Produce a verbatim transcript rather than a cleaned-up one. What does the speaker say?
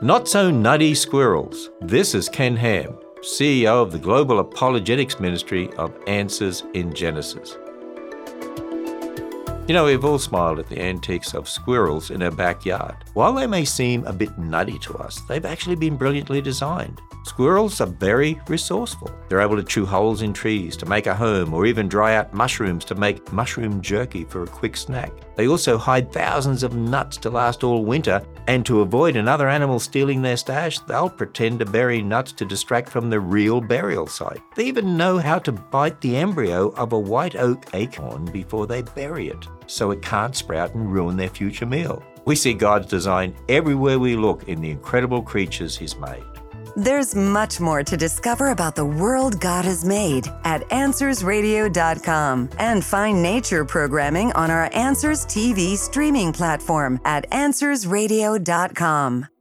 Not so nutty squirrels. This is Ken Ham, C E O of the Global Apologetics Ministry of Answers in Genesis. You know, we've all smiled at the antics of squirrels in our backyard. While they may seem a bit nutty to us, they've actually been brilliantly designed. Squirrels are very resourceful. They're able to chew holes in trees to make a home, or even dry out mushrooms to make mushroom jerky for a quick snack. They also hide thousands of nuts to last all winter, and to avoid another animal stealing their stash, they'll pretend to bury nuts to distract from the real burial site. They even know how to bite the embryo of a white oak acorn before they bury it, so it can't sprout and ruin their future meal. We see God's design everywhere we look in the incredible creatures He's made. There's much more to discover about the world God has made at answers radio dot com, and find nature programming on our Answers T V streaming platform at answers radio dot com.